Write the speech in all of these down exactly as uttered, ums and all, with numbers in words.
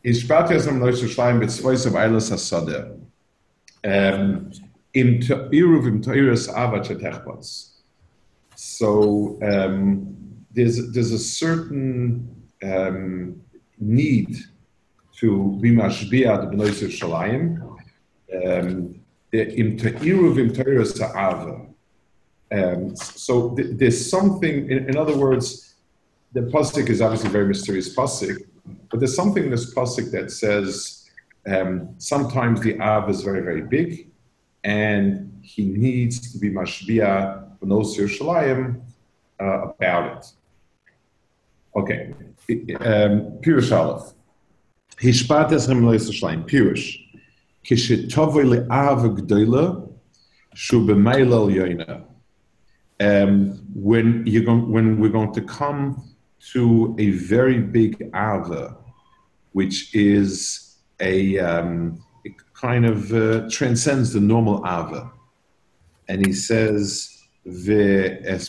Ishpat Yasam Nois Shleim B'tzvois of Eilos Hasadeh. Um, Im Te'iruv Im Te'iras Avat Shetechbats. So um, there's there's a certain um, need to be mashbiah the Bnei Yerushalayim. Um, Im Te'iruv Im Te'iras Ava. Um, so th- there's something. In, in other words, the pasuk is obviously a very mysterious pasuk, but there's something in this pasuk that says um, sometimes the Av is very very big, and he needs to be mashbiah Bnei Yerushalayim uh, about it. Okay, um, Pirush Aleph. Hishpat Esrem Bnei Yerushalayim. Pirush. Kishetovoi le'Av Gdoila Shu b'Meilal Yoina. Um, when you're going, when we're going to come to a very big ava, which is a um, it kind of uh, transcends the normal ava, and he says, "She's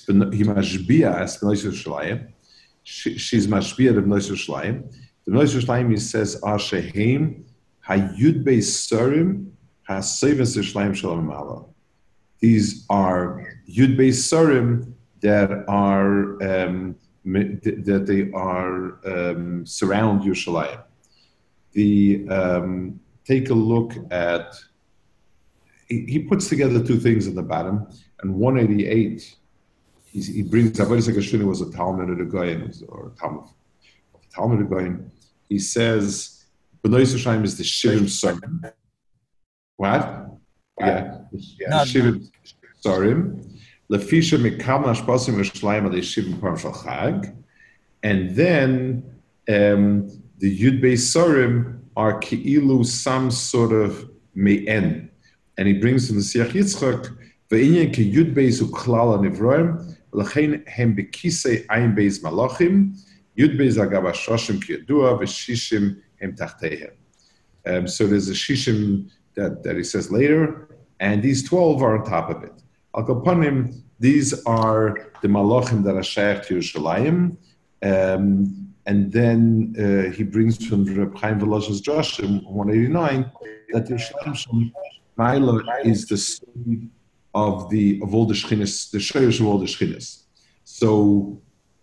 mashbia the Bnei Yerushalayim." The Bnei Yerushalayim, he says, "Ashehem hayud beisarim hasevas Yerushalayim shalom ala." These are Yud Beis Sarim that are um, that they are um, surround Yerushalayim. The um, take a look at he, he puts together two things at the bottom, and one eighty-eight he, he brings Avodah Zakashuni was a Talmud of the Goyim or Talmud Talmud of the Goyim. He says Bnei Yerushalayim is the Shirim Sarim. What? Yeah, yeah. Shirim Sarim. Lefisha mikam nashpasim Yerushalayim alei shivim parim shel chag, and then um, the Yud Beis Sarim are ki'ilu some sort of me'en, and he brings in the Siach Yitzchak ve'inyan ki Yud Beis u'klal anivroim l'chein hem bekisei ayin beis malachim Yud Beis agav hashashim ki yadua v'shishim hem tachtehem. Um, so there's a shishim that, that he says later, and these twelve are on top of it. Al Kapanim, these are the Malachim that are shaykh to Yerushalayim, um, and then uh, he brings from Reb Chaim Volozhin's Drashim one eighty-nine that Yerushalayim Maila is the seed of the of all the Shchinas, the Shayrish of all the Shchinas. So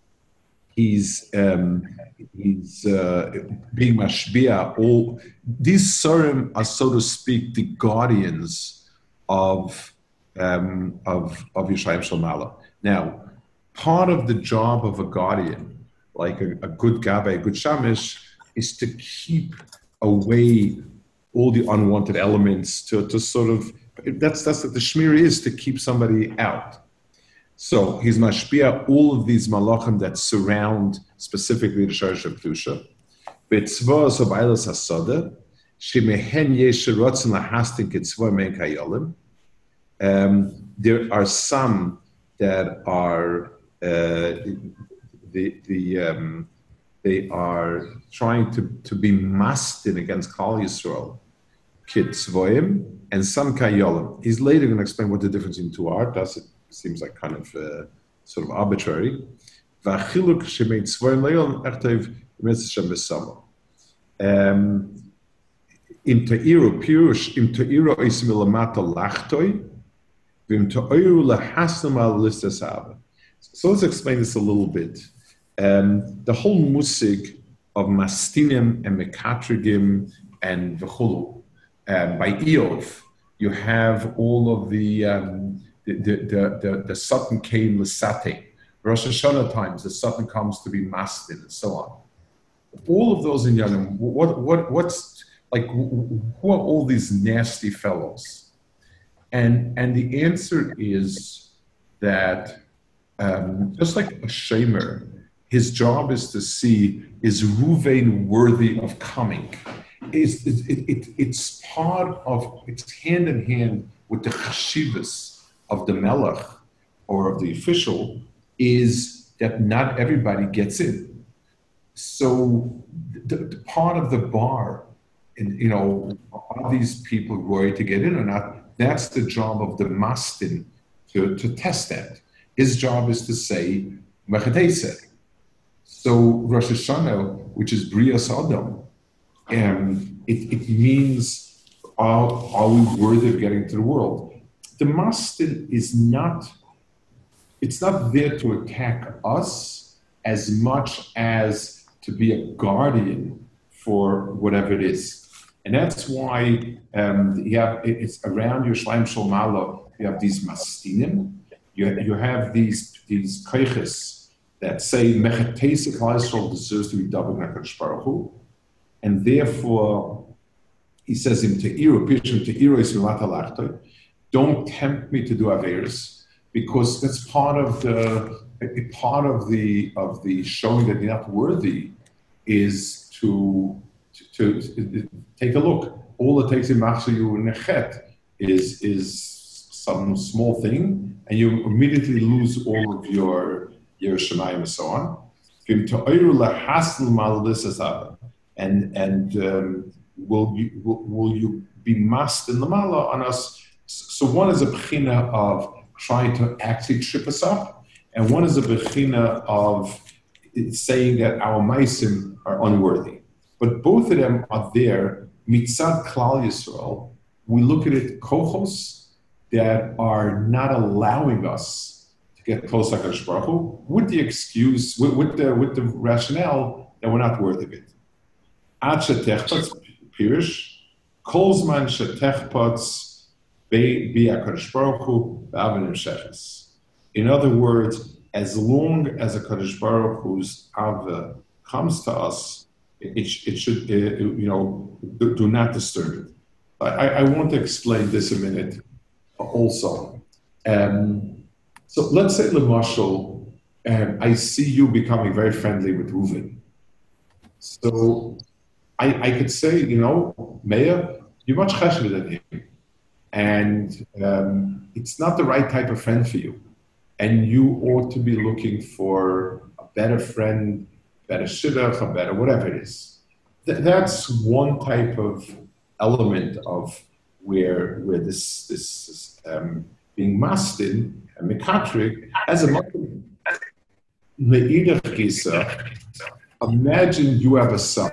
he's um, he's uh, being mashbiah. All these Surim are, so to speak, the guardians of um, of of Yerushalayim Shalmala. Now, part of the job of a guardian, like a, a good Gabe, a good Shamish, is to keep away all the unwanted elements. To to sort of that's that's what the Shmir is, to keep somebody out. So he's mashpia all of these malachim that surround specifically the Sharish of Kedusha. B'tzvos of Eilos Hasadeh, shemehen yesh rotzen lahastin ketzvah mein kayolim. There are some that are uh, the the um, they are trying to to be mastin against Klal Yisrael, ketzvoim, and some kayolim. He's later going to explain what the difference in two are. Does it? Seems like kind of uh, sort of arbitrary. Um, Im Te'iru Pirush, Im Te'iru Isim Ilamata Lachtoi, Vim Te'iru Lahasnam Al Listasab. So let's explain this a little bit. Um, the whole musig of Mastinim and Mekatrigim and V'chulu. Um, by Eov, you have all of the um, The the the the Satan came Lasate. Rosh Hashanah times the Satan comes to be mastin and so on. All of those in Yanim, what what what's like who are all these nasty fellows? And and the answer is that um, just like a shamer, his job is to see, is Ruvain worthy of coming? Is it, it, it it's part of, it's hand in hand with the chashivas of the melech or of the official, is that not everybody gets in. So the, the part of the bar, and you know, are these people going to get in or not? That's the job of the mastin to, to test that. His job is to say mechateseh. So Rosh Hashanah, which is Brias Adam, um, it, it means, are, are we worthy of getting to the world? The mastin is not, it's not there to attack us as much as to be a guardian for whatever it is. And that's why um, you have, it's around Yerushalayim Shel Ma'ala, you have these mastinim, you, you have these, these koiches that say, Mechatesik Yisrael deserves to be double HaKadosh Baruch Hu, and therefore, he says, Im te'iru, pishim te'iru is milat don't tempt me to do averis, because that's part of the a part of the of the showing that you're not worthy is to to, to take a look. All it takes in Machshayu Nechet is is some small thing, and you immediately lose all of your your Shemayim and so on. And and um, will you will, will you be masked in the mala on us? So one is a bechina of trying to actually trip us up, and one is a bechina of saying that our maisim are unworthy. But both of them are there. Mitzad Klal Yisrael, we look at it kochos that are not allowing us to get close to HaKadosh Baruch Hu, with the excuse, with, with the with the rationale that we're not worthy of it. Ad shetechpatz pirish, kolzman shetechpatz be HaKadosh Baruch Hu b'avanim sheches. In other words, as long as a Kadosh Baruch Hu's ava comes to us, it, it should, it, you know, do, do not disturb it. I, I want to explain this a minute also. Um, so let's say, Lemashal, um, I see you becoming very friendly with Reuven. So I, I could say, you know, Meir, you're much chesed than him. And um, it's not the right type of friend for you. And you ought to be looking for a better friend, better shidduch, a better whatever it is. Th- that's one type of element of where where this this um, being mastin and mikatrik as a muslim. Imagine you have a son,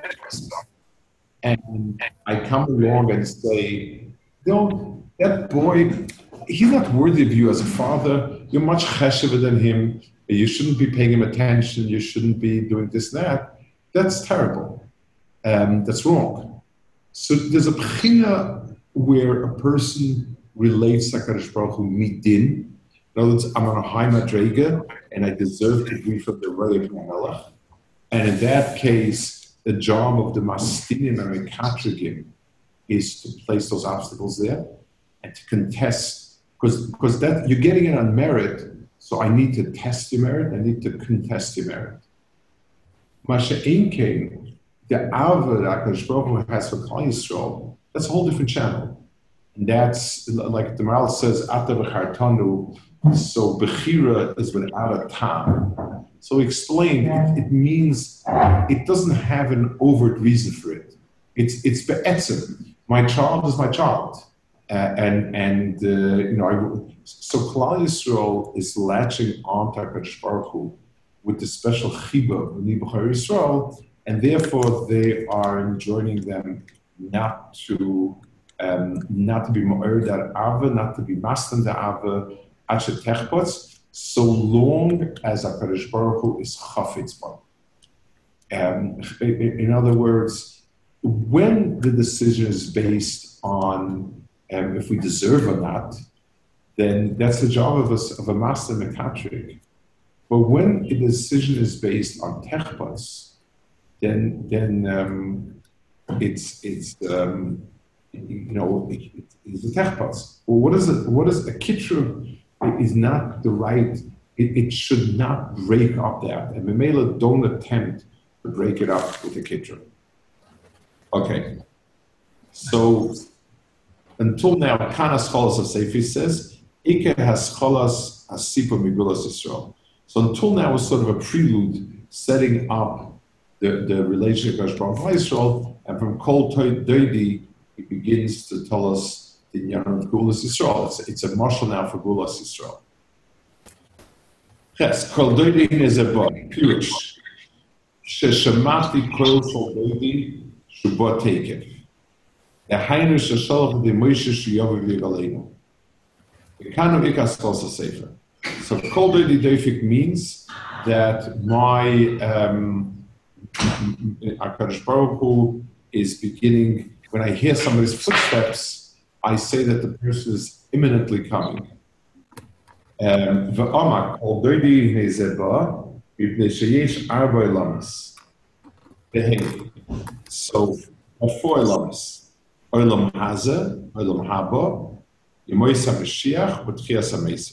and I come along and say, "Don't that boy? He's not worthy of you as a father. You're much cheshever than him. You shouldn't be paying him attention. You shouldn't be doing this and that." That's terrible. Um, that's wrong. So there's a bechina where a person relates to HaKadosh Baruch Hu midin. In other words, I'm on a high madrega, and I deserve to be from the Raya Melech. And in that case, the job of the Mastinim and Mekatrigim is to place those obstacles there and to contest, because because that you're getting it on merit, so I need to test your merit, I need to contest your merit. Masha Einkein, the Ava that HaKadosh Baruch Hu has for Klal Yisrael, that's a whole different channel. And that's, like the Maral says, Ata v'chartanu, so Bechira is without a tam. So explain, it, it means, it doesn't have an overt reason for it. It's it's be'etzim. My child is my child. Uh, and, and uh, you know, I, so Klal Yisrael is latching on to HaKadosh Baruch Hu with the special chiba of Nibachar Yisrael, and therefore they are enjoining them not to um, not to be mo'er that ava, not to be mastan the ava, asher techpotz, so long as HaKadosh Baruch Hu is chafetz bar. Um, in other words, when the decision is based on um, if we deserve or not, then that's the job of us of a master mekatrik. But when a decision is based on techpotz, then then um, it's it's um, you know it, it's a techpotz. Well, what is it? What is a kitru? It is not the right. It, it should not break up that, and Memela don't attempt to break it up with a kitru. Okay, so until now, Kana Scholas of Seifi says Ike has Scholas Asipa Migulas Yisrael. So until now was sort of a prelude setting up the, the relationship of Baruch Hu Yisrael, and from Kol Doidi, he begins to tell us the Inyan of Gulas Yisrael. It's, it's a marshal now for Gulas Yisrael. Yes, Kol Doidi is a boy, Pirush. Sheshamati Kol Kol Doidi, Shubot Tekef. The Heinu Shashalach the Moshe Shuyav V'Yigaleinu. The Kanu Ikas Kosa Sefer. So Kol Dodi Deifik means that my um, HaKadosh Baruch Hu is beginning, when I hear somebody's footsteps, I say that the person is imminently coming. V'amak Kol Dodi Nezeba Yipnei Sheyesh Arba Elamas. So, four Elamas. Olam Haza, Olam Haba, Yemois HaMashiach, B'tchias HaMesim.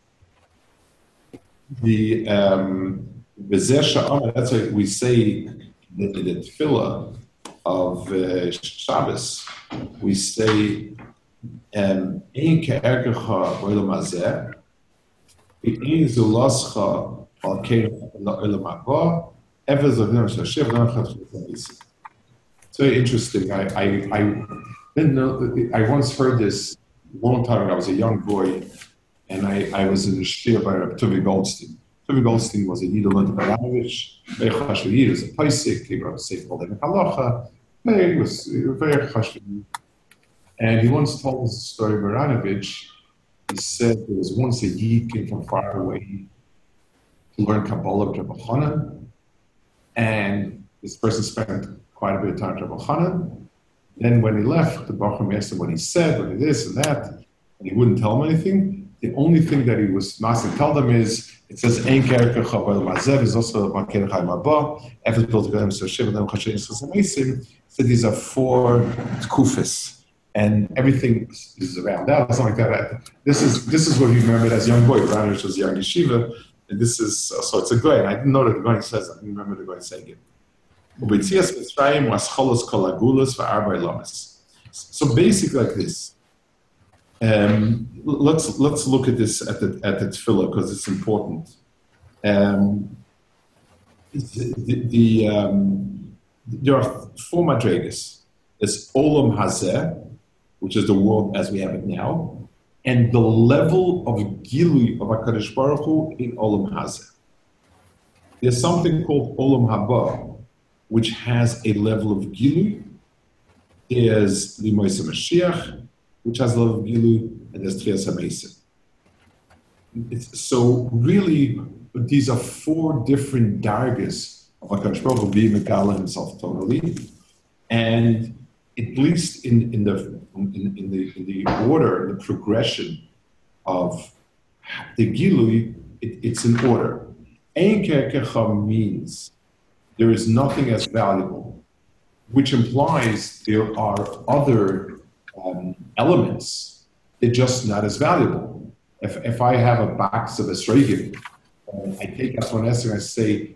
The um, that's why we say the, the tefillah of uh, Shabbos, we say Ein ke'erkecha olam hazeh, Ein zulascha al kein olam haba, ever zovnim shashiv l'nachad chutz. It's very interesting. I, I, I didn't know, I once heard this a long time ago. I was a young boy, and I, I was in the shir by Rabbi Tuvi Goldstein. Tuvi Goldstein was a Yidel and Baranovich, very chashuv Yid, was a Paisik, he wrote a Sefer called Emek Halacha, he was very chashuv. And he once told us the story of Baranovich. He said there was once a Yid came from far away to learn Kabbalah with Rabbi Chanan, and this person spent quite a bit of time with Rabbi Chanan. Then when he left, the Bachram asked him what he said, what it is and that, and he wouldn't tell him anything. The only thing that he was must tell them is, it says, Ein Kerker Chavar Mazev is also Maken Chaim Abba, Efes B'Ol Tgadem So Shiv Adam Chashem Yisrael Samesim. So these are four kufis, and everything is around that, something like that. This is this is what he remembered as young boy. Branish was young yeshiva, and this is so it's a goy. And I didn't know that the goy says. I didn't remember the goy saying it. Ubetzias Mitzrayim was cholos kol agulas v'arbay lamas. So basically like this. Um, let's let's look at this at the at the tefillah because it's important. Um, the, the um, there are four madregas. There's Olam Hazeh, which is the world as we have it now, and the level of Gilui of HaKadosh Baruch Hu in Olam Hazeh. There's something called Olam Haba, which has a level of Gilui. There's Limois HaMashiach, which has a level of Gilui, and there's Tchias HaMesim. So really, these are four different dargas of HaKadosh Baruch Hu being Megala himself totally, and at least in, in, the, in, in, the, in the order, the progression of the Gilui, it, it's in order. Ein Kerkecha means there is nothing as valuable, which implies there are other um, elements, they're just not as valuable. If, if I have a box of esrogim, uh, I take out one esrog and I say,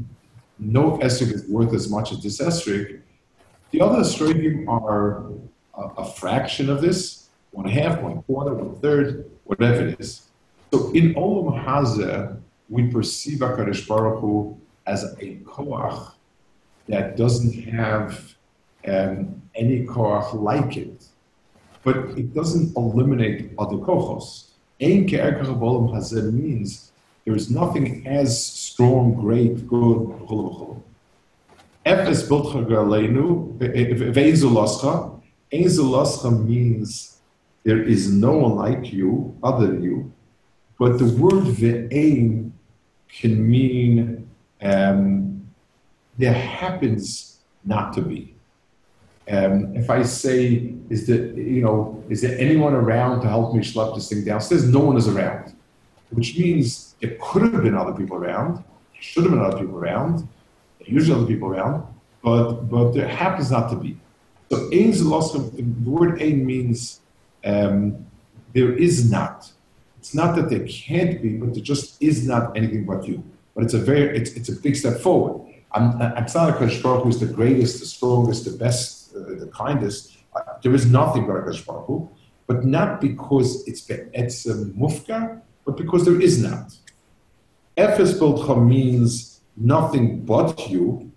no esrog is worth as much as this esrog. The other esrogim are a, a fraction of this, one half, one quarter, one third, whatever it is. So in Olam Hazeh, we perceive HaKadosh Baruch Hu as a koach that doesn't have um, any koach like it, but it doesn't eliminate other kochos. Ein ke'erkach b'olam hazeh means there is nothing as strong, great, good, Efes B'Ol Tgadem Ve'ein Zulascha. Ein Zulascha means there is no one like you, other than you, but the word ve'ein can mean um, there happens not to be. Um, if I say, is there, you know, is there anyone around to help me schlep this thing downstairs? No one is around, which means there could have been other people around, there should have been other people around, there are usually other people around, but but there happens not to be. So ein zeloschem, the word ein means um, there is not. It's not that there can't be, but there just is not anything but you. But it's a very, it's, it's a big step forward. I'm, I'm not HaKadosh Baruch Hu is the greatest, the strongest, the best, uh, the kindest. Uh, there is nothing but HaKadosh Baruch Hu, but not because it's it's a mufka, but because there is not. Efes B'Ol means nothing but you.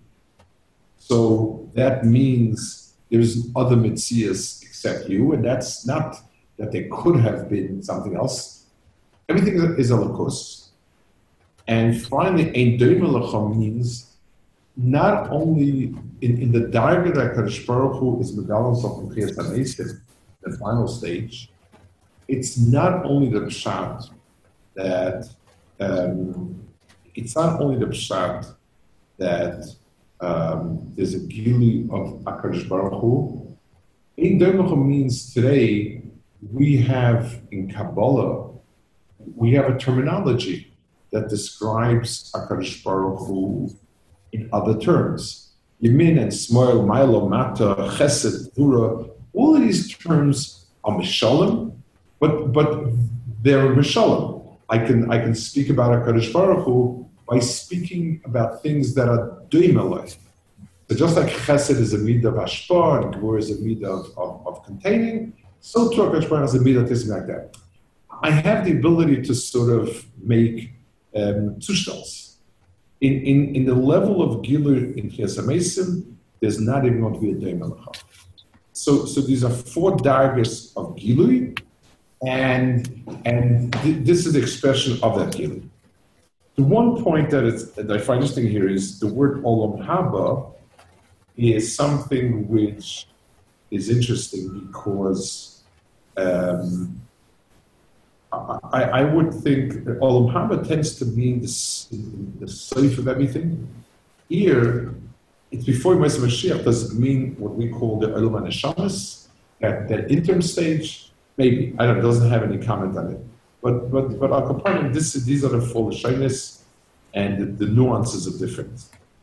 So that means there's other mitzias except you, and that's not that there could have been something else. Everything is a lakus. And finally, ein doime lecha means not only in, in the Darga that Kadosh Baruch Hu is Megalos of Chiyas HaMeisim, the final stage, it's not only the Pshat that, um, it's not only the Pshat that um, there's a Gili of HaKadosh Baruch Hu. In Dermacha means today, we have in Kabbalah, we have a terminology that describes HaKadosh Baruch Hu in other terms. Yemin and Smoil, Milo, Mata, Chesed, Vura, all of these terms are Mishalim, but but they're Mishalim. I can I can speak about HaKadosh Baruch Hu by speaking about things that are Doimelech. So just like Chesed is a midah of Ashpar and Gvur is a midah of, of, of containing, so too HaKadosh Baruch Hu is a midah of something like that. I have the ability to sort of make um, zushtas. In, in, in the level of Gilur in Chiyas HaMeisim, there's not even going to be a Dei Melacha. So, so these are four dargers of Gilur, and, and th- this is the expression of that Gilur. The one point that, it's, that I find interesting here is the word Olam Haba is something which is interesting because um, I, I would think that Olam Haba tends to mean the, the safe of everything. Here, it's before Moshe Mashiach. Does it mean what we call the Olam HaNeshamas, that, that interim stage? Maybe. I don't know, it doesn't have any comment on it. But but but Al Kapanim, this these are the full shyness, and the, the nuances are different.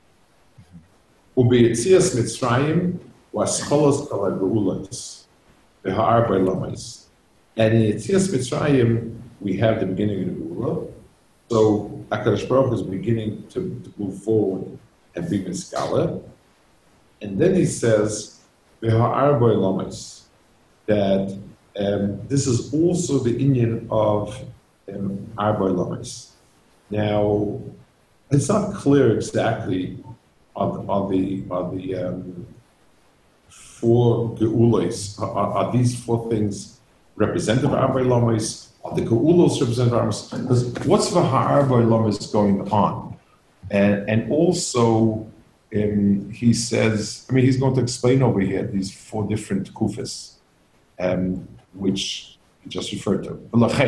Ubeyetzias Mitzrayim was cholos kol ha'geulos v'ha'ar b'lamais. And in Yetzias Mitzrayim, we have the beginning of the Geula. So HaKadosh Baruch Hu is beginning to, to move forward and be Miskala. And then he says, V'ha'ar b'lamais, that um, this is also the inyan of um, Arba Lamais. Now, it's not clear exactly on, on the on the um, four Geulos. Are, are these four things representative of Arba Lamais? Are the Geulos representative of Arba? Because what's the Arba Lamais going on? And and also, um, he says, I mean, he's going to explain over here these four different kufas. Um, which he just referred to.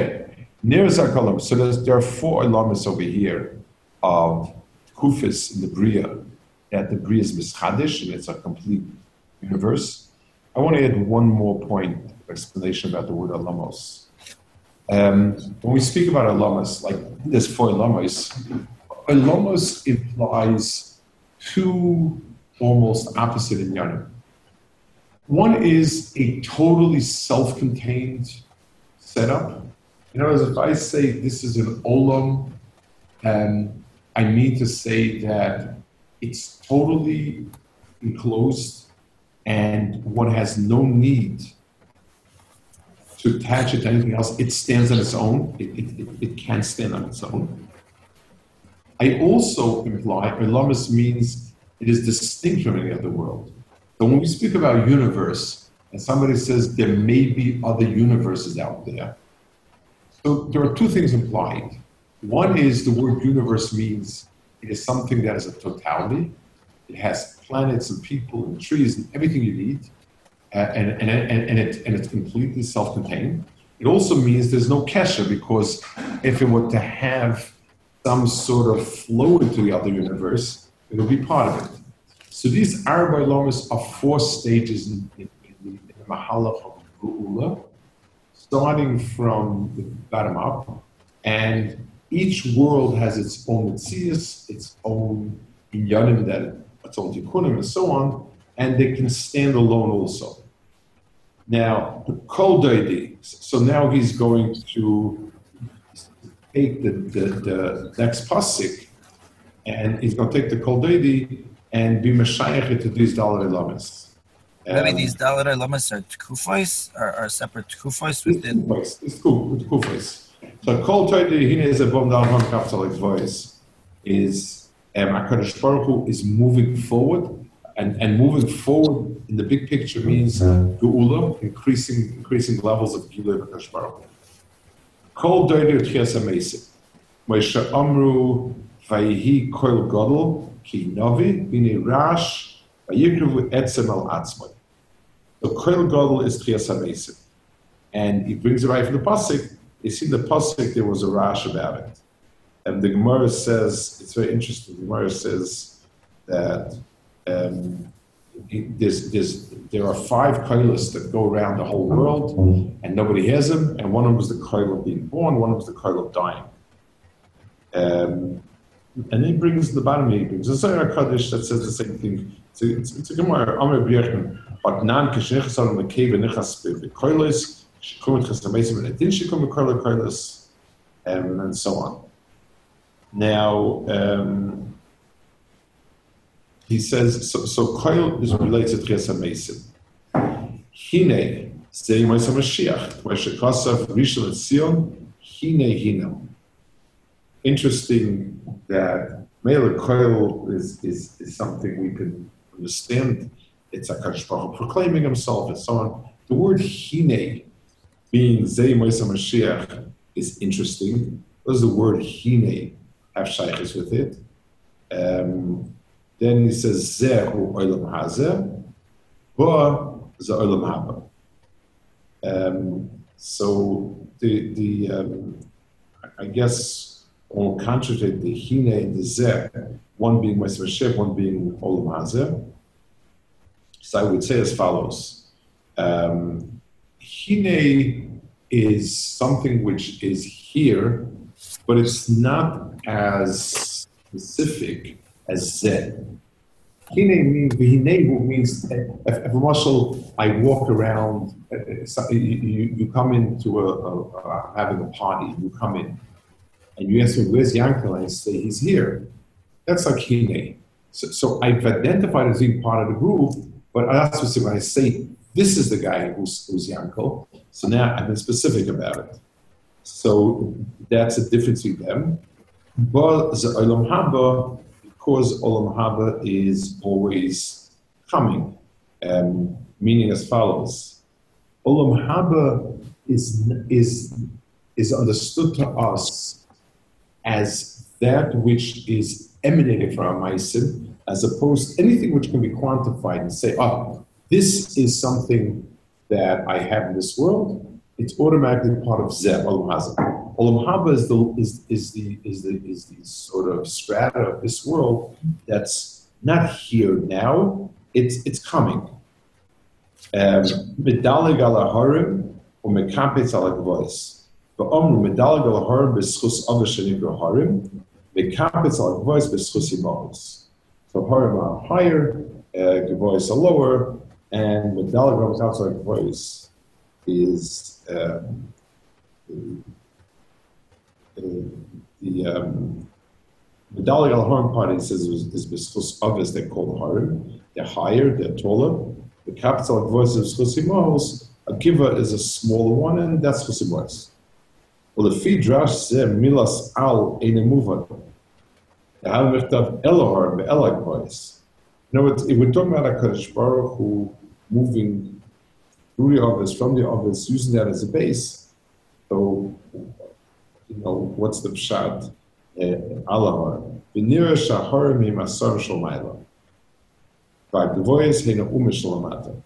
So there's, there are four alamas over here of kufis in the Bria, that the Bria is mischadish, and it's a complete universe. I want to add one more point of explanation about the word alamos. Um, when we speak about alamas, like there's four alamas, alamos implies two almost opposite inyanim. One is a totally self-contained setup. In other words, if I say this is an olam, um, I mean to say that it's totally enclosed and one has no need to attach it to anything else. It stands on its own. It, it, it, it can stand on its own. I also imply, alamas means it is distinct from any other world. So when we speak about universe, and somebody says there may be other universes out there, so there are two things implied. One is the word universe means it is something that is a totality. It has planets and people and trees and everything you need, uh, and, and, and, and, it, and it's completely self-contained. It also means there's no kesher, because if it were to have some sort of flow into the other universe, it will be part of it. So these Arba Lamas are four stages in, in, in, the, in the Mahalach of Geula, starting from the bottom up, and each world has its own Metzias, its own Inyanim, that its own Tikkunim, and so on, and they can stand alone also. Now, the Kol Doidi, so now he's going to take the, the, the next pasuk, and he's going to take the Kol Doidi and be Meshayach to these Dalai Lamas. Maybe um, these Dalai Lamas are Tkufos, are, are separate Tkufos within. It's Tkufos. So Kol Doidi, he is a bomb down from Kapsalek's voice, is um, HaKadosh Baruch Hu is moving forward, and, and moving forward in the big picture means Geula, increasing increasing levels of Gilui HaKadosh Baruch Hu. Kol Doidi Chiyas HaMeisim. Moshe Amru Vayihi Koil Gadol ki novi bini rash vayikruvu etzem al atzmai. So koil gadol is tchias hamesim. And he brings it right from the pasuk. You see the pasuk, there was a rash about it. And the Gemara says, it's very interesting, the Gemara says that um, there's, there's, there are five koilas that go around the whole world, and nobody has them, and one of them was the koil of being born, one of them was the koil of dying. Um, and he brings the bottom, he brings the Zohar Kaddish that says the same thing. It's a, it's, it's a Gemara, Amr B'yechon, but nan k'shnichas on the cave and nichas b'koilas, shikum et chasamesim and etin shikum b'koil koilas, and so on. Now, um, he says, so, so Koil is related to Tchias HaMesim. Hine, Zei Moisa Mashiach, Meshekasav Rishon LeZion, Hine Hinam. Interesting that Mele Koil is, is, is something we can understand. It's HaKadosh Baruch Hu proclaiming himself and so on. The word Hine, being Zei Moisa Mashiach, is interesting. What does the word Hine have shaykhs with it? Um, then he says, Zeh hu olam hazeh, ba ze olam haba. Um, so the, the um, I guess, will contradict the hine and the zeh, one being Moshe Mashiach, one being olam hazeh. So I would say as follows. Um, hine is something which is here, but it's not as specific as zeh. Hine means, v'hinehu means, if a marshal, I walk around, uh, you, you come into a, a, a, having a party, you come in, and you ask me, where's Yankel? And I say, he's here. That's like hine. So, so I've identified as being part of the group, but that's what when I say, this is the guy who's, who's Yankel, so now I've been specific about it. So that's a difference between them. But the Olam Haba, because Olam Haba is always coming, um, meaning as follows. Olam Haba is, is, is understood to us as that which is emanating from our Maisim, as opposed to anything which can be quantified and say, oh, this is something that I have in this world. It's automatically part of Zeh, Olam Hazeh. Olam Haba is the is is the is the is the sort of strata of this world that's not here now. It's it's coming. Medalig ala harim or mekapetz ala gvois. Va'omru medalig ala harim b'schus avashenim harim mekapetz ala gvois b'schus imahos. So harim are higher, gvois are lower, and medalig ala gvois is um, the the um, Medalig al Harim party says is b'schus avos. They're called harim. They're higher. They're taller. The capital voice of schus imahos, a giver is a smaller one, and that's schus imahos. Well, the feed drash zeh milas al einemuvan. The have mirtav elohar be'elag voice. You know, if we're talking about a HaKadosh Baruch Hu moving through the office, from the office, using that as a base. So, you know, what's the pshat? Alahar. V'nira shaharim himasar shalmayla. V'agvoyes heina ume shalamata.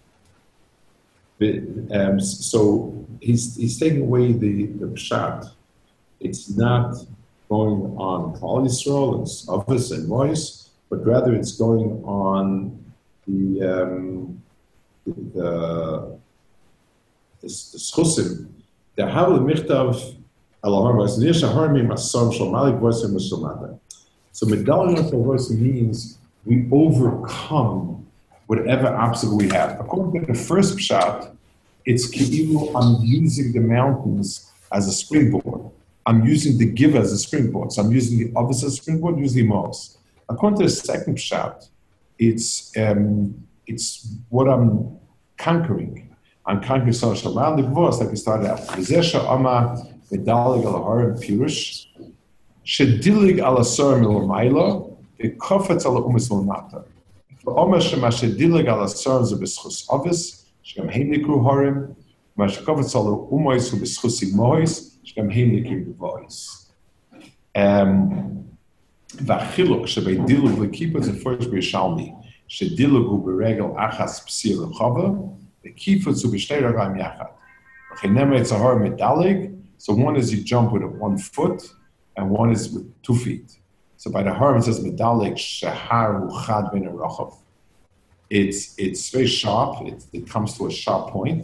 So he's he's taking away the, the pshat. It's not going on Klal Yisrael, it's office and voice, but rather it's going on the um, the the schusim. The Havle Michtav Alahar was near Shaharmi Masam Shalmalik voice and Mushamada. So Medallion voice means we overcome whatever obstacle we have. According to the first pshat, it's Ki'ilu, I'm using the mountains as a springboard. I'm using the giver as a springboard. So I'm using the office as a springboard, using the most. According to the second pshat, it's um, it's what I'm conquering. I'm conquering so much around the voice, like we started out. V'zesha ama medalig al harim pirush, shedilig al asar milamayla, v'kofetz al umis milmata. V'omer shema shedilig al asar zu b'schus avis, shgam heim nikru harim, v'ma shekofetz al umois hu b'schus imois, shgam heim nikru voice. Um, והחילוק שבדילוג לכיפה זה פרש בירושלמי, שדילוג הוא ברגל אחס פסיר רחבה, וכיפה הוא בשתי רגליים יחד. וכן נאמר צהר מדלג, so one is you jump with one foot, and one is with two feet. So by the harm it says medalik shahar uchad ben arachav. It's it's very sharp. It, it comes to a sharp point.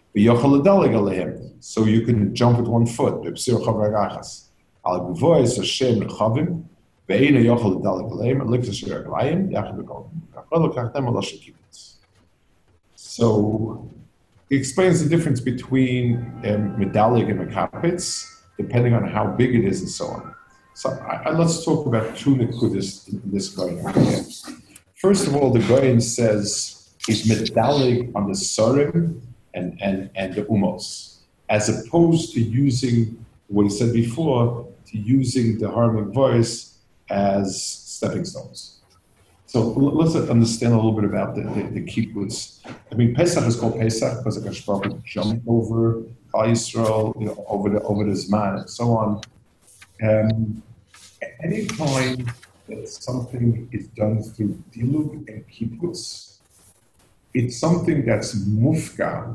So you can jump with one foot. Al gvois Hashem rechavim ve'ena yochel ledalig aleim liktas shiraglayim yachad bekolim. So he explains the difference between um, medalig and mekapitz, depending on how big it is and so on. So I, I, let's talk about two nekudas in this Goyen. First of all, the Goyen says he's medalig on the sorim and, and, and the umos, as opposed to using what he said before, to using the harmonic voice as stepping stones. So let's understand a little bit about the, the, the kibbutz. I mean, Pesach is called Pesach because the Kadosh Baruch Hu jumped over Klal Yisrael, you know, over the over the Zman and so on. Um, any time that something is done through dilug and kibbutz, it's something that's mufka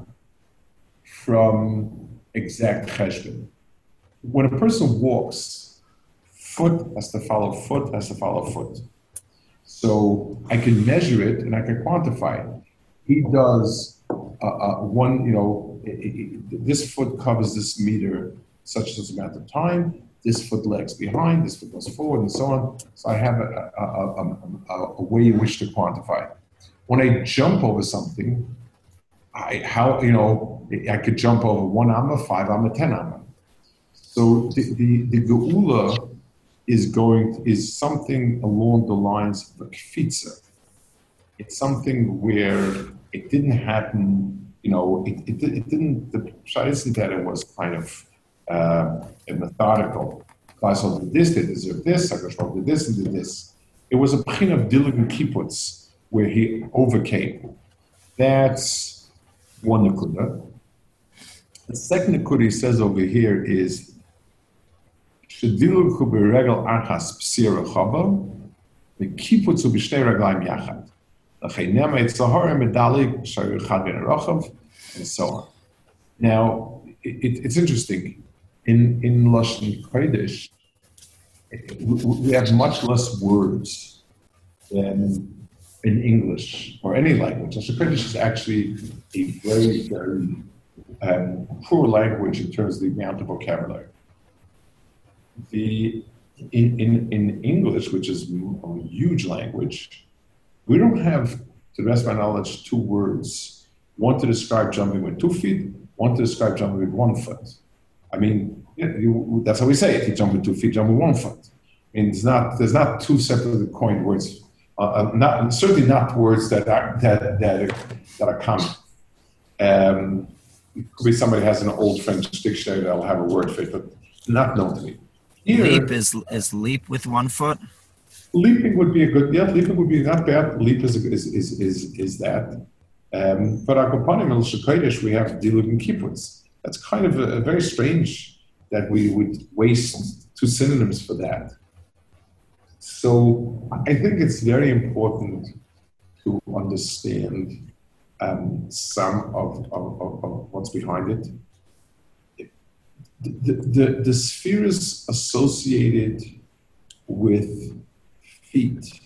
from exact cheshbon. When a person walks, foot has to follow foot, has to follow foot. So I can measure it and I can quantify it. He does uh, uh, one, you know, it, it, this foot covers this meter such as amount of time, this foot lags behind, this foot goes forward, and so on. So I have a, a, a, a, a way in which to quantify it. When I jump over something, I how you know I could jump over one amma, five amma, ten amma. So the the, the geula is going is something along the lines of a kfitza. It's something where it didn't happen. You know, it it, it didn't. The shot isn't that it was kind of uh, methodical. So did this, they deserve this. Hakadosh did this and did this. It was a pchin of dilug and kibbutz where he overcame. That's one nekuda. The second nekuda he says over here is shedilug hu beregel achas psir rechava v'kibbutz hu b'shtei raglayim yachad. L'chei nema et zahara medalig shari echad ben arachav, and so on. Now, it, it, it's interesting. In in Lashon Kodesh, we have much less words than in English or any language. Lashon Kodesh is actually a very, very um, poor language in terms of the amount of vocabulary. The in, in, in English, which is a huge language, we don't have, to the best of my knowledge, two words. One to describe jumping with two feet, one to describe jumping with one foot. I mean, yeah, you, that's how we say it. You jump with two feet, jump with one foot. I mean, it's not, there's not two separately coined words. Uh, not certainly not words that are that that are, that are common. Um, it could be somebody has an old French dictionary that'll have a word for it, but not known to me. Here, leap is is leap with one foot. Leaping would be a good. Yeah, leaping would be not bad. Leap is is is is, is that. Um, but our component in Lashon Kodesh we have dilug and kibbutz. That's kind of a, a very strange that we would waste two synonyms for that. So I think it's very important to understand um, some of, of, of, of what's behind it. The, the, the spheres associated with feet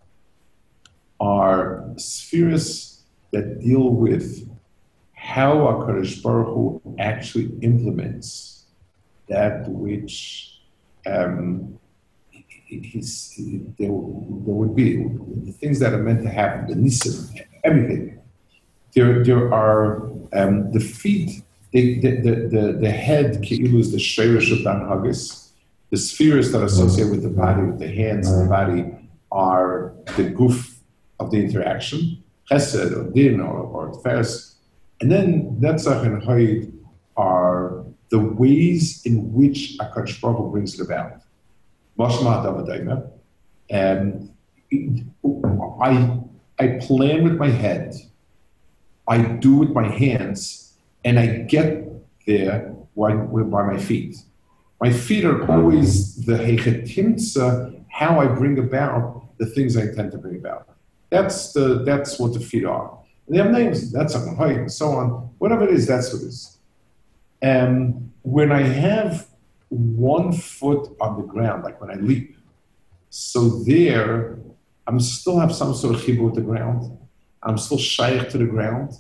are spheres that deal with how HaKadosh Baruch Hu actually implements that which um, he's, there, there would be, the things that are meant to happen, the nisim, everything. There, there are um, the feet, the, the, the, the head, Ki'ilu is the Sheirish of Dan Haggis. The spheres that are associated with the body, with the hands and the body, are the goof of the interaction, Chesed or Din or, or Tfers. And then Netzach and Hoid are the ways in which HaKadosh Baruch Hu brings it about. Mashma Davadayna. And I, I plan with my head, I do with my hands, and I get there by, by my feet. My feet are always the Hechetimtza how I bring about the things I intend to bring about. That's the that's what the feet are. And they have names. That's a height and so on. Whatever it is, that's what it is. And when I have one foot on the ground, like when I leap, so there, I'm still have some sort of chibur with the ground. I'm still shaykh to the ground.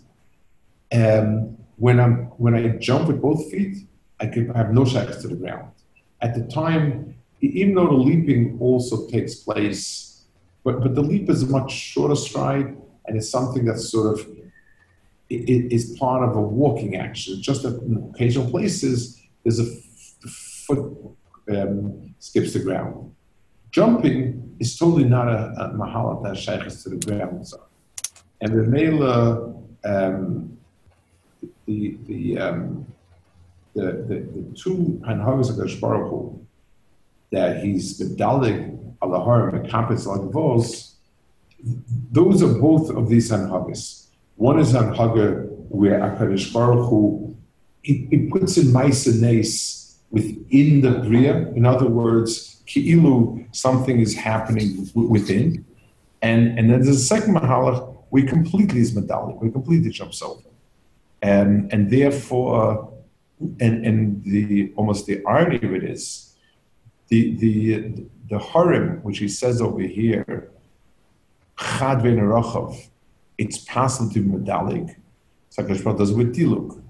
And when I'm when I jump with both feet, I can have no shaykh to the ground. At the time, even though the leaping also takes place, but but the leap is a much shorter stride, and it's something that's sort of it is part of a walking action. Just that in occasional places, there's a f- foot um, skips the ground. Jumping is totally not a, a mahalat that shaykhs to the ground. So. And the mela, um, the the, um, the the the two hanhagas of Baruch Hu, that he's medalig alahar mekapitz lagvos. Those are both of these hanhagas. One is hanhaga where Hakadosh Baruch Hu it, it puts in ma'aser nes within the bria. In other words, ki'ilu something is happening w- within, and and then there's a second mahalach. We completely is medallic. We completely jumps over, and and therefore, and and the almost the irony of it is, the the the harim which he says over here, chad v'nerachav, it's possible to be medallic. Sakashpat does with diluk.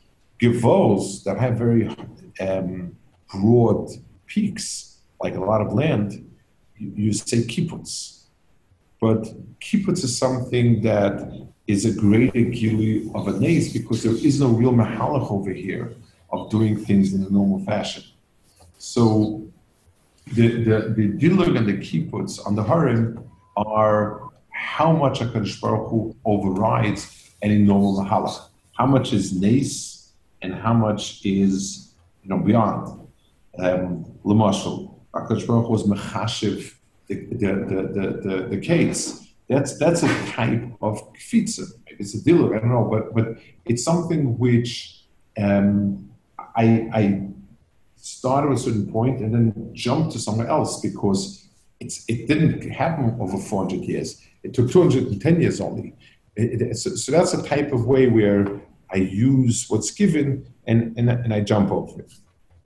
Givos that have very um, broad peaks, like a lot of land, you, you say kibbutz. But kibbutz is something that is a greater gili of a nace because there is no real mahalach over here of doing things in a normal fashion. So the the, the dilag and the kibbutz on the harim are how much HaKadosh Baruch Hu overrides any normal mahalach. How much is nace and how much is you know beyond. Um, L'mashal, HaKadosh Baruch Hu was mechashiv The, the, the, the, the case. That's that's a type of kfitza. It's a dealer, I don't know, but but it's something which um, I, I started at a certain point and then jumped to somewhere else because it's it didn't happen over four hundred years. It took two hundred ten years only. It, it, so, so that's a type of way where I use what's given and, and, and I jump over it.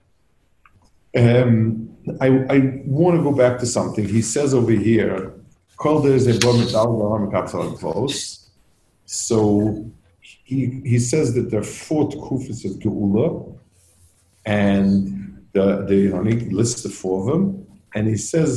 Um, I, I want to go back to something. He says over here, so he, he says that there are four tkufis of Geula, and the, the, you know, he lists the four of them, and he says,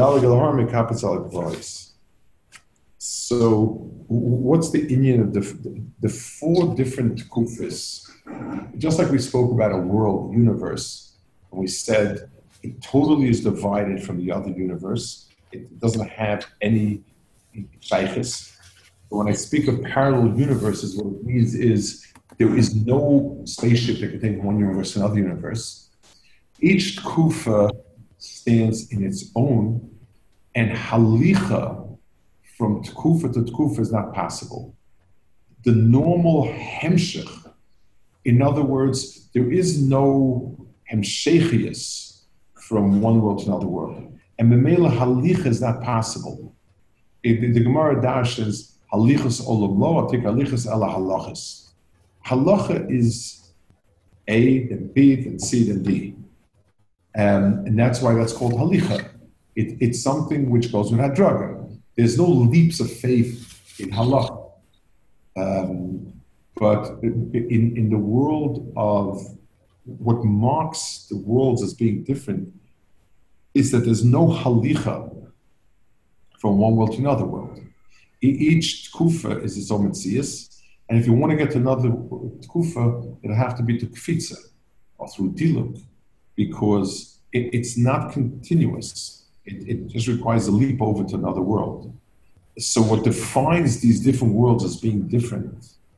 so what's the Indian of the, the four different tkufis? Just like we spoke about a world universe, and we said it totally is divided from the other universe. It doesn't have any shaykhis. But when I speak of parallel universes, what it means is there is no spaceship that can take one universe to another universe. Each tkufa stands in its own, and halicha from tkufa to tkufa is not possible. The normal hemshech, in other words, there is no hemshechius from one world to another world. And Memela Halicha is not possible. It, the, the Gemara darshans Halichas Olam Lo, I think Halichas Ela Halachas. Halacha is A, then B, then C, then D. Um, and that's why that's called Halicha. It, it's something which goes without draga. There's no leaps of faith in Halacha. Um, but in, in the world of what marks the worlds as being different is that there's no halicha from one world to another world. Each tkufa is its own metzias, and if you want to get to another tkufa, it'll have to be to kfitza or through diluk, because it, it's not continuous. It, it just requires a leap over to another world. So what defines these different worlds as being different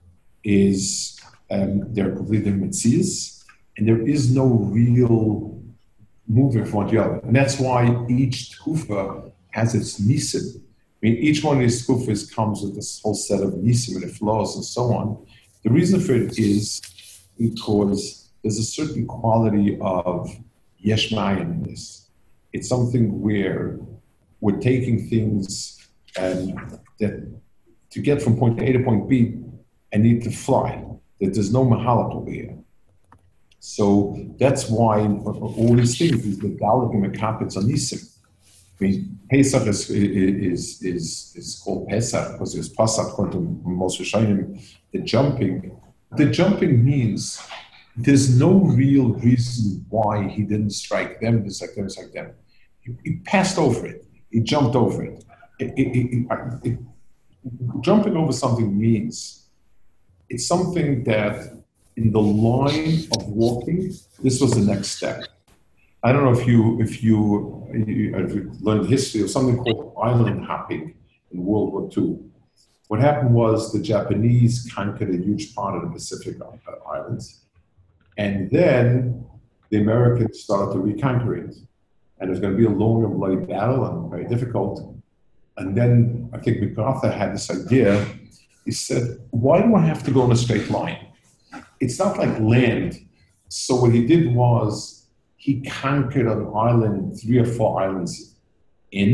is um, they're completely metzias, and there is no real moving from one to the other. And that's why each tkufa has its nisim. I mean, each one of these tkufas comes with this whole set of nisim and flaws and so on. The reason for it is because there's a certain quality of yesh ma'ayin in this. It's something where we're taking things um, that to get from point A to point B and need to fly. That there's no mahalak over here. So that's why all these things, these medallic and mekapets anisim. I mean, Pesach is is is is called Pesach because it's Pesach according to Moshe Shainim, the jumping. The jumping means there's no real reason why he didn't strike them, just like them, just like them. He, he passed over it. He jumped over it. It, it, it, it, it. Jumping over something means it's something that in the line of walking, this was the next step. I don't know if you if you, if you learned history of something called island hopping in World War Two. What happened was the Japanese conquered a huge part of the Pacific Islands, and then the Americans started to reconquer it. And it was going to be a long and bloody battle and very difficult. And then I think MacArthur had this idea. He said, why do I have to go in a straight line? It's not like land. So what he did was he conquered an island, three or four islands in.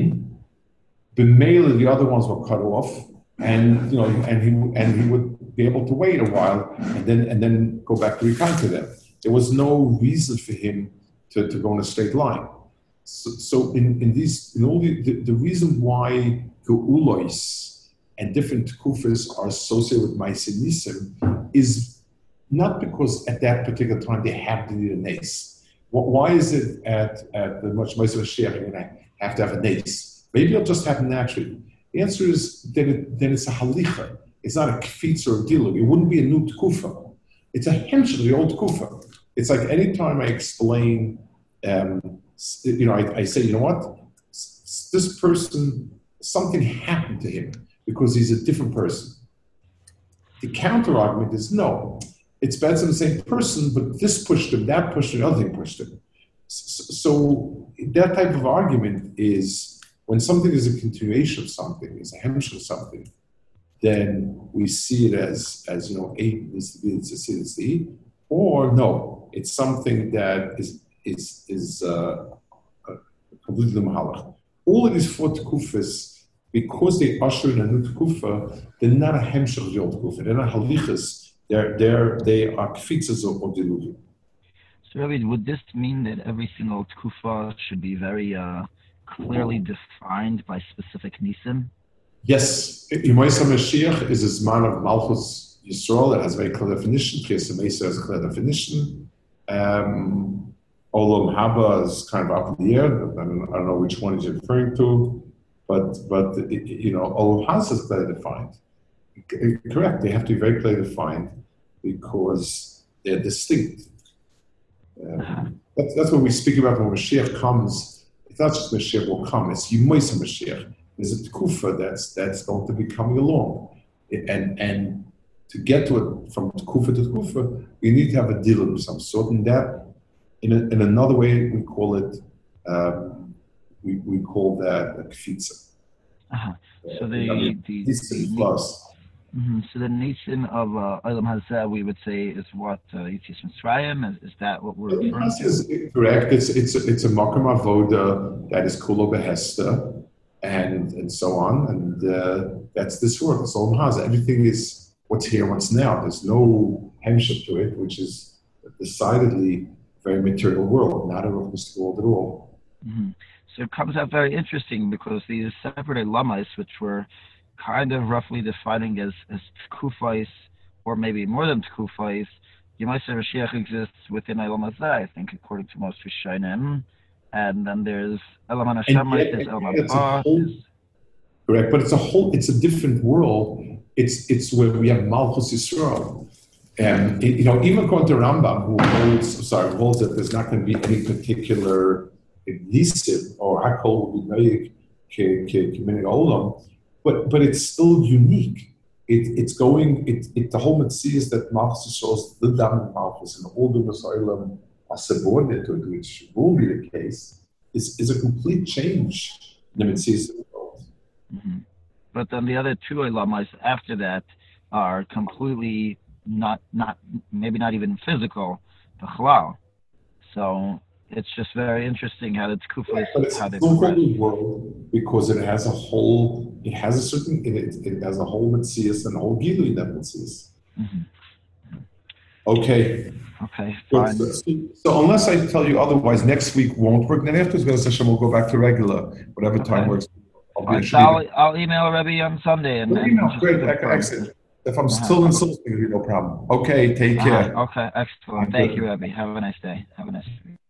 The male and the other ones were cut off. And you know, and he and he would be able to wait a while and then and then go back to reconquer them. There was no reason for him to, to go in a straight line. So, so in, in these, in all the, the, the reason why Geulos and different kufas are associated with Ma'aseh Nisim is not because at that particular time they have to need a nace. Why is it at, at the much Ma'aseh Mashiach you're going to have to have a nace? Maybe it'll just happen naturally. The answer is that it, then it's a halicha. It's not a kfitz or a dilug. It wouldn't be a new tkufa. It's a hemshel, the old tkufa. It's like any time I explain, um, you know, I, I say, you know what? This person, something happened to him because he's a different person. The counter argument is no. It's bad to the same person, but this pushed him, that pushed him, the other thing pushed him. So, so that type of argument is when something is a continuation of something, is a hemshel of something, then we see it as, as you know, A needs to be, it's a C needs to E, or no, it's something that is is is uh, completely mahalach. All of these four tekufas, because they usher in a new tekufa, they're not a hemshel of the old tekufa. They're not halichas. They're they're they are kfitzas or diluvim. So, Rabbi, would this mean that every single tekufa should be very uh, clearly defined by specific nisim? Yes, Yemaisa Mashiach is a zman of Malchus Yisrael that has a very clear definition. Kriyas Mesa has a clear definition. Um, Olam Haba is kind of up in the air. I don't, I don't know which one he's referring to, but but you know, Olam Haba is clearly defined. Correct, they have to be very clearly defined because they're distinct. Um, that's, that's what we speak about when Mashiach comes. It's not just Mashiach will come; it's Yemaisa Mashiach. There's a tekufa that's that's going to be coming along, and and to get to it from tekufa to tekufa, you need to have a deal of some sort. And that, in a, in another way, we call it um, we we call that a kfitza. Uh-huh. So the the, the, the plus. Mm-hmm. So the nisim of Olam uh, Hazeh, we would say, is what Yitzias uh, Mitzrayim. Is, is that what we're referring to? Is correct. It's it's it's a makom avoda that is kulo behesta. And and so on, and uh, that's this world. It's all Hazeh. Everything is what's here, what's now. There's no hemship to it, which is decidedly a very material world, not a mystical world at all. Mm-hmm. So it comes out very interesting because these separate lamas, which were kind of roughly defining as as tkufais, or maybe more than tkufais, Yemaisa Mashiach exists within Olam Hazeh, I think, according to most Rishonim. And then there's Elaman Hashemayit, there's Elaman Haba. Correct, but it's a whole, it's a different world. It's it's where we have Malchus Yisrael. And, it, you know, even according to Rambam, who holds, sorry, holds that there's not going to be any particular nisim or hakol will be noyik k'minei olam, but but it's still unique. It, it's going, it, it, the whole mitzvah is that Malchus Yisrael is the dominant Malchus, and all the Messiah are subordinate to it, which will be the case, is, is a complete change in the mitzvahs of the world. Mm-hmm. But then the other two elamas after that are completely not, not maybe not even physical, b'chlal. So it's just very interesting how the Tkufas, But it's how they still progress. called the world because it has a whole, it has a certain, it, it has a whole Metzias and a whole Gilu in that Metzias. Mm-hmm. Okay. Okay, Good. fine. So, so unless I tell you otherwise, next week won't work. Then after this session, we'll go back to regular, whatever Okay. time works. I'll be, Fine. So I'll, I'll email Rebbe on Sunday and, and email. just Great, confirm. excellent. If I'm Uh-huh. still in Silsby, no problem. Okay, take care. Uh-huh. Okay, excellent. Thank you, Rebbe. Have a nice day. Have a nice day.